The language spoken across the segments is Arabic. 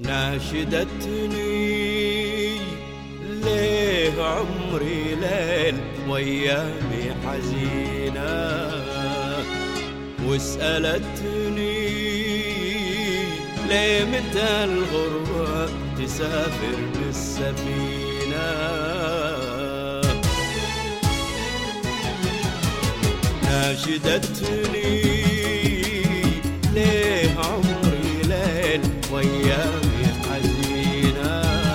ناشدتني ليه عمري ليل وايامي حزينة، وسألتني ليه متى الغربة تسافر بالسفينة. ناشدتني ليه عمري ليل وايامي حزينة،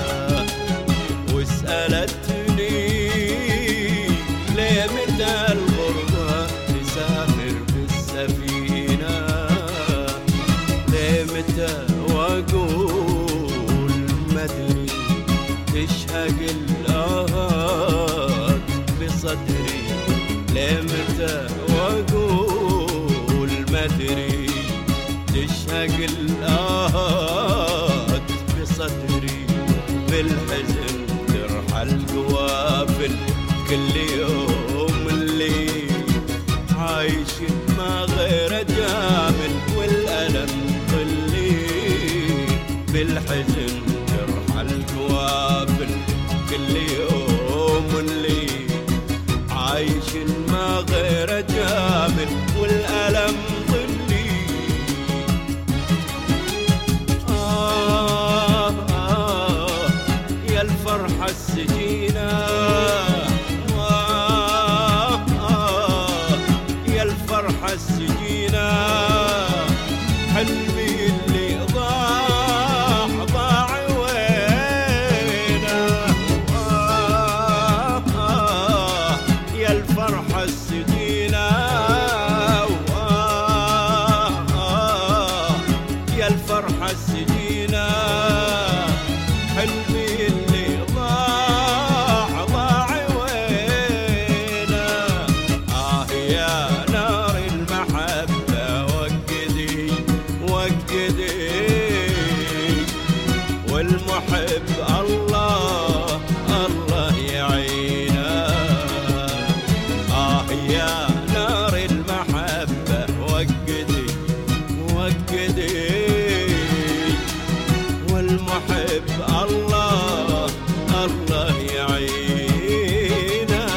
وسألتني ليه متى الغربة تسافر بالسفينة. ليه متى واقول مدري تشهق الآهات بصدري. ليه متى واقول مدري تشهق الآهات بصدري. بالحزن ترحل قوافل كل يوم اللي عايش ما غير جامل والألم ظلي. بالحزن ترحل قوافل كل يوم اللي عايش ما غير جامل والألم ظلي. يا الفرحة السجينة، يا الفرحة السجينة، حلمي اللي ضاع وينه. يا الفرحة السجينة، يا الفرحة السجينة، حلمي اللي ضاع وينه. يا نار المحبة وقدي والمحب الله الله يعينه. يا نار المحبة وقدي والمحب الله الله يعينه.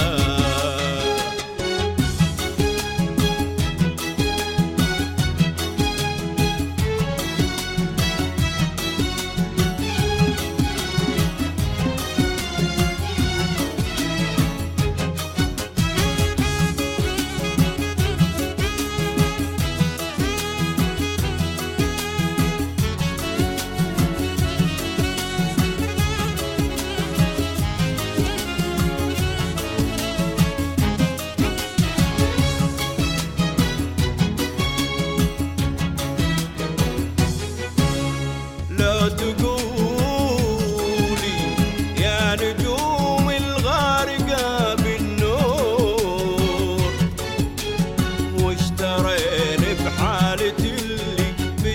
لا تقولي يا نجوم الغارقة بالنور، واشتريني بحالة اللي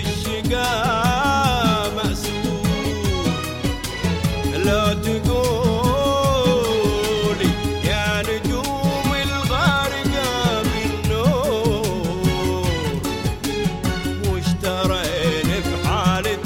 بالشقاء مسرور. لا تقولي يا نجوم الغارقة بالنور، واشتريني بحالة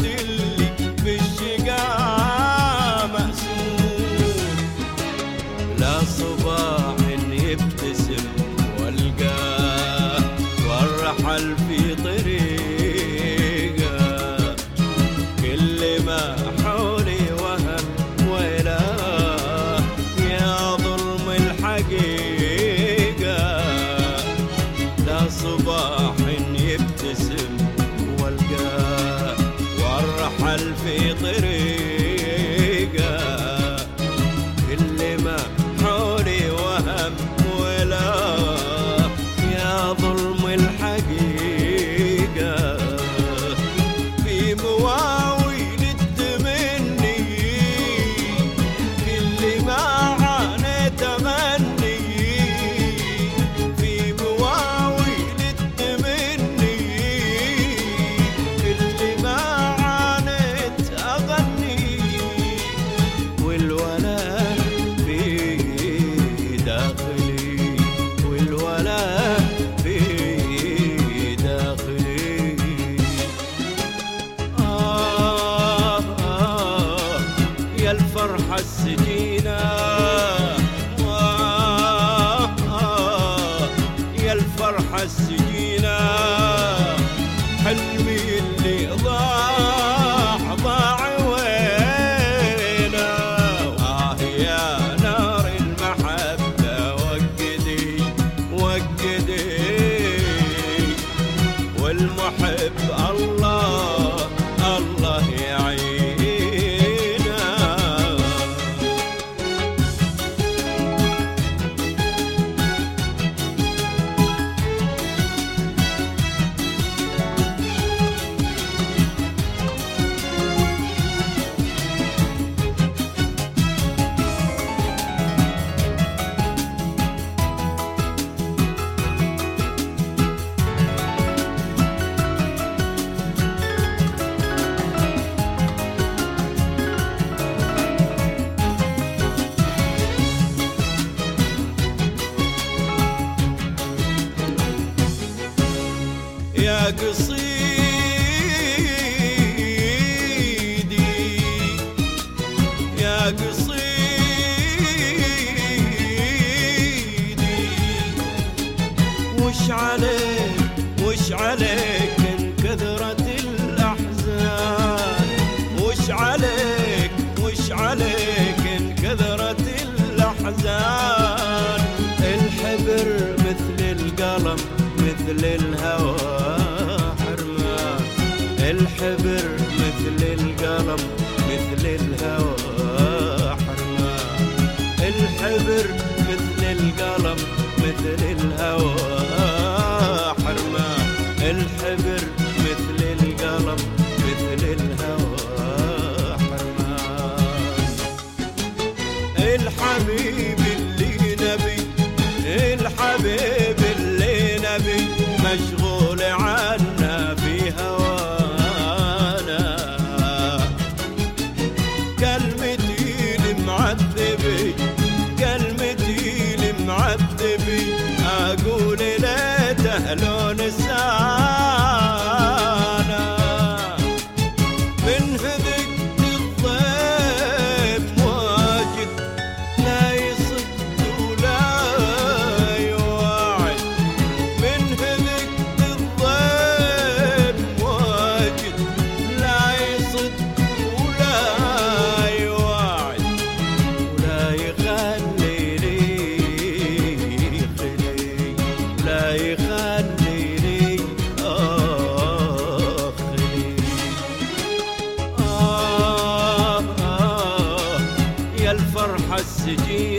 بالشقاء مأسور. لا صباح يبتسم والقاه والرحل في طريقه. كل ما حولي وهم ويلاه يا ظلم الحقيقة. لا صباح يبتسم والقاه والرحل في طريقه. كل ما حولي وهم ولا يا ظلم الحقيقة. في مواويل التمني كل ما عانيت أمني. في مواويل التمني كل ما عانيت أغني. المحب الله الله يعينه. يا قصيدي يا قصيدي، وش عليك من كثرة الأحزان، وش عليك من كثرة الأحزان. الحبر مثل القلم مثل الهوى حرمان، الحبر مثل القلم مثل الهوى حرمان، الحبر مثل القلم مثل الهوى حرمان، الحبر مثل القلم مثل الهوى حرمان. الحبيب اللي نبي، الحبيب اللي نبي مشغول عنا في هوانا، كلمتي المعذبي كلمتي المعذبي أقول لا تهلون السانا. من هذك الضيف واجد لا يصد ولا يوعد، من هذك الضيف واجد لا يصد ولا يوعد، ولا يخلي لي خلي، لا يخلي لي خلي. يا الفرحة السجين